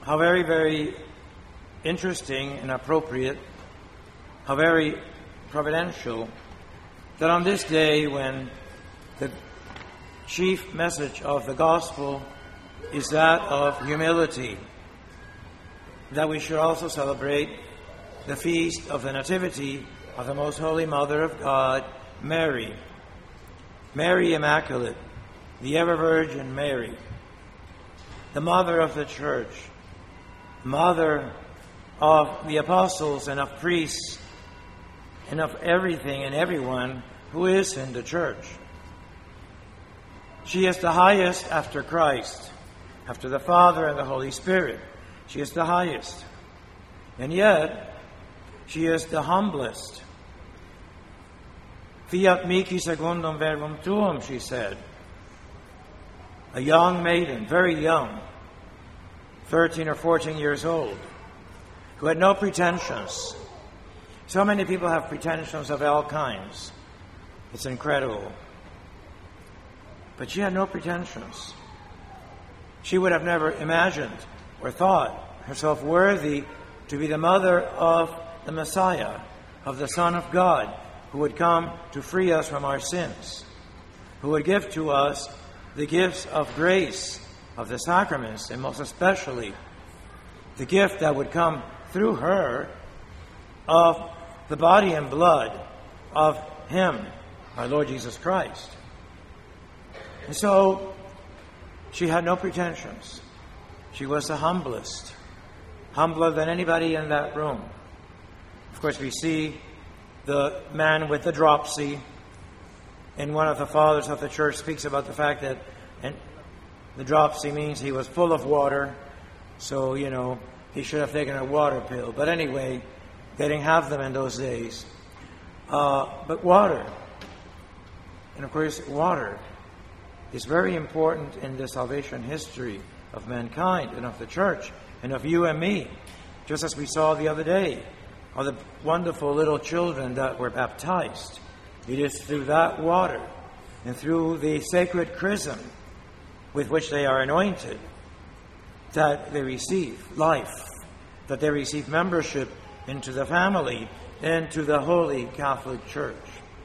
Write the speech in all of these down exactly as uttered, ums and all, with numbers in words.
how very, very interesting and appropriate, how very providential, that on this day when the chief message of the gospel is that of humility, that we should also celebrate the feast of the Nativity of the Most Holy Mother of God, Mary. Mary Immaculate, the ever-Virgin Mary, the Mother of the Church, Mother of the apostles and of priests and of everything and everyone who is in the Church. She is the highest after Christ, after the Father and the Holy Spirit. She is the highest. And yet, she is the humblest. Fiat mihi secundum verbum tuum, she said. A young maiden, very young, thirteen or fourteen years old, who had no pretensions. So many people have pretensions of all kinds. It's incredible. But she had no pretensions. She would have never imagined or thought herself worthy to be the mother of the Messiah, of the Son of God, who would come to free us from our sins, who would give to us the gifts of grace, of the sacraments, and most especially the gift that would come through her of the body and blood of Him, our Lord Jesus Christ. And so she had no pretensions. She was the humblest, humbler than anybody in that room. Of course, we see the man with the dropsy, and one of the fathers of the church speaks about the fact that and the dropsy means he was full of water, so, you know, he should have taken a water pill. But anyway, they didn't have them in those days. Uh, but water, and of course, water is very important in the salvation history of mankind and of the church and of you and me, just as we saw the other day of the wonderful little children that were baptized. It is through that water and through the sacred chrism with which they are anointed that they receive life, that they receive membership into the family, into the Holy Catholic Church.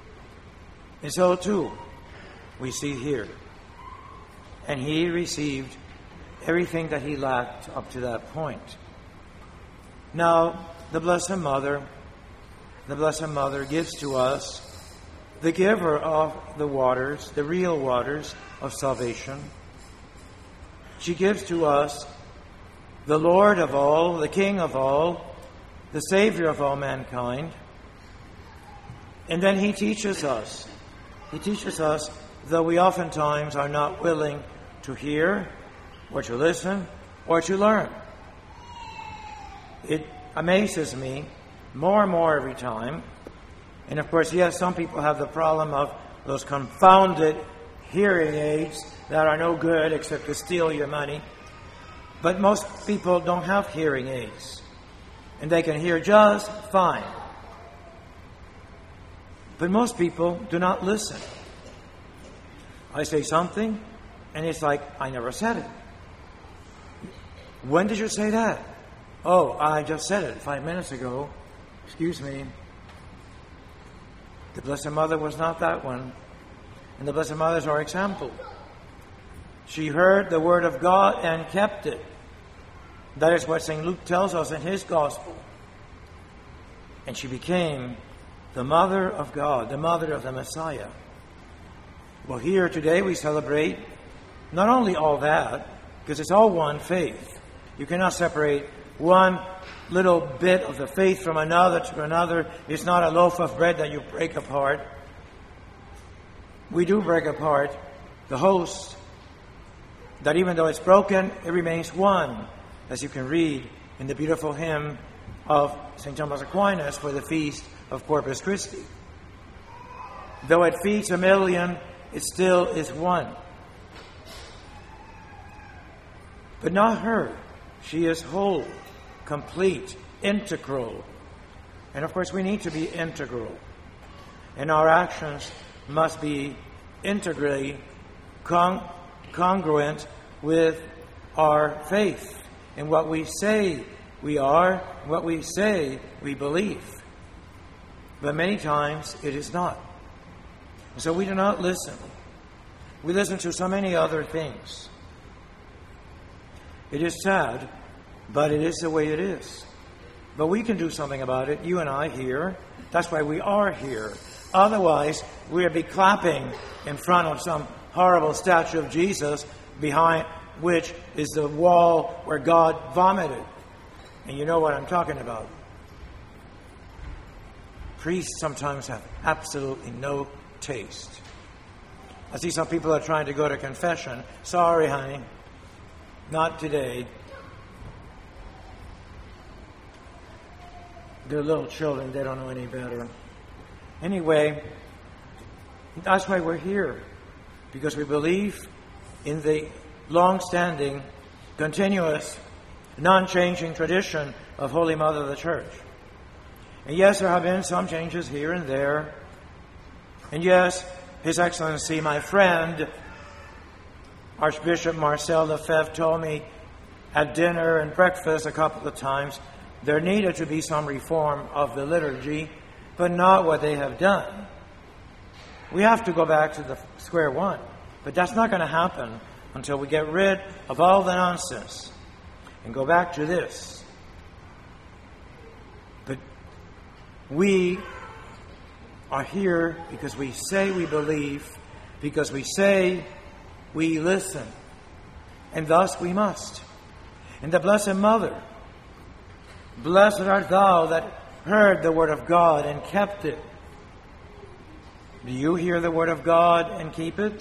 And so too, we see here. And he received everything that he lacked up to that point. Now, the Blessed Mother, the Blessed Mother gives to us the giver of the waters, the real waters of salvation. She gives to us the Lord of all, the King of all, the Savior of all mankind. And then he teaches us. He teaches us, though we oftentimes are not willing to hear or to listen or to learn. It amazes me more and more every time. And of course, yes, some people have the problem of those confounded hearing aids that are no good except to steal your money. But most people don't have hearing aids. And they can hear just fine. But most people do not listen. I say something, and it's like, I never said it. When did you say that? Oh, I just said it five minutes ago. Excuse me. The Blessed Mother was not that one. And the Blessed Mother is our example. She heard the word of God and kept it. That is what Saint Luke tells us in his Gospel. And she became the Mother of God, the Mother of the Messiah. Well, here today we celebrate not only all that, because it's all one faith. You cannot separate one little bit of the faith from another to another. It's not a loaf of bread that you break apart. We do break apart the host, that even though it's broken, it remains one, as you can read in the beautiful hymn of Saint Thomas Aquinas for the feast of Corpus Christi. Though it feeds a million, it still is one. But not her. She is whole, complete, integral. And of course, we need to be integral. And our actions must be integrally con- congruent with our faith in what we say we are, what we say we believe. But many times it is not. So we do not listen. We listen to so many other things. It is sad, but it is the way it is. But we can do something about it, you and I here. That's why we are here. Otherwise, we'd be clapping in front of some horrible statue of Jesus, behind which is the wall where God vomited. And you know what I'm talking about. Priests sometimes have absolutely no taste. I see some people are trying to go to confession. Sorry, honey. Not today. They're little children. They don't know any better. Anyway, that's why we're here. Because we believe in the long-standing, continuous, non-changing tradition of Holy Mother of the Church. And yes, there have been some changes here and there. And yes, His Excellency, my friend, Archbishop Marcel Lefebvre, told me at dinner and breakfast a couple of times there needed to be some reform of the liturgy, but not what they have done. We have to go back to the square one. But that's not going to happen until we get rid of all the nonsense and go back to this. But we are here because we say we believe, because we say we listen, and thus we must. And the Blessed Mother, blessed art thou that heard the word of God and kept it. Do you hear the word of God and keep it?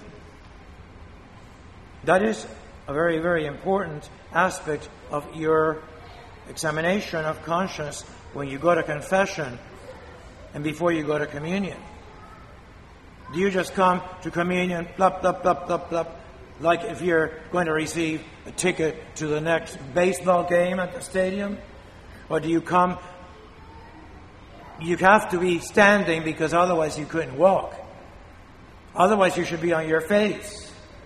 That is a very, very important aspect of your examination of conscience when you go to confession and before you go to communion. Do you just come to communion, plop, plop, plop, plop, plop, like if you're going to receive a ticket to the next baseball game at the stadium? Or do you come, you have to be standing because otherwise you couldn't walk. Otherwise you should be on your face.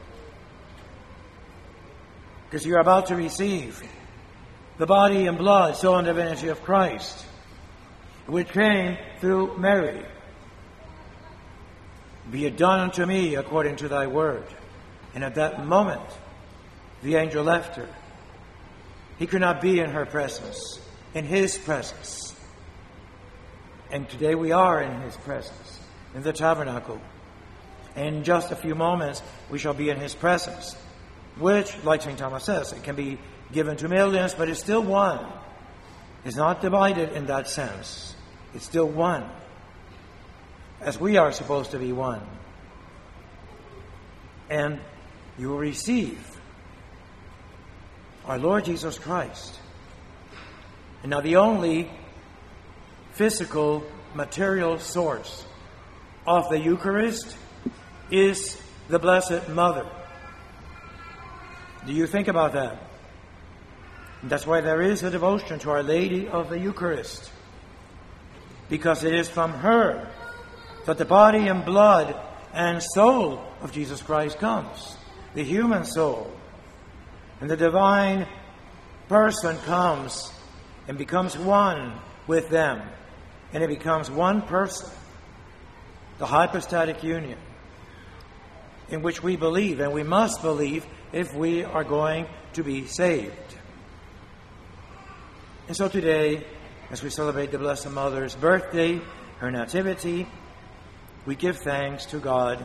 Because you're about to receive the body and blood, soul and divinity of Christ, which came through Mary. Be it done unto me according to thy word. And at that moment, the angel left her. He could not be in her presence, in his presence. And today we are in his presence, in the tabernacle. And in just a few moments, we shall be in his presence, which, like Saint Thomas says, it can be given to millions, but it's still one. It's not divided in that sense. It's still one, as we are supposed to be one. And you will receive our Lord Jesus Christ. And now the only physical, material source of the Eucharist is the Blessed Mother. Do you think about that? That's why there is a devotion to Our Lady of the Eucharist. Because it is from her that the body and blood and soul of Jesus Christ comes. The human soul. And the divine person comes and becomes one with them. And it becomes one person. The hypostatic union. In which we believe, and we must believe if we are going to be saved. And so today, as we celebrate the Blessed Mother's birthday, her nativity, we give thanks to God.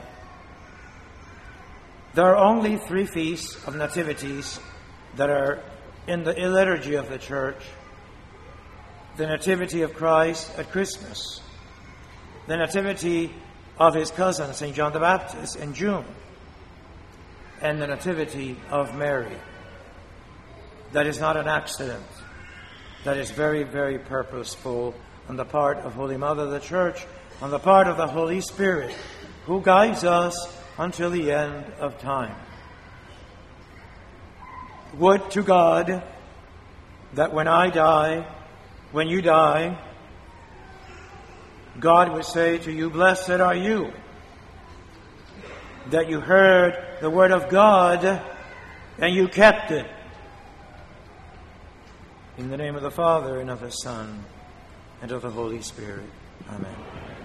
There are only three feasts of nativities that are in the liturgy of the Church. The Nativity of Christ at Christmas. The Nativity of his cousin, Saint John the Baptist, in June. And the Nativity of Mary. That is not an accident. That is very, very purposeful on the part of Holy Mother of the Church, on the part of the Holy Spirit, who guides us until the end of time. Would to God that when I die, when you die, God would say to you, blessed are you, that you heard the word of God and you kept it. In the name of the Father, and of the Son, and of the Holy Spirit. Amen.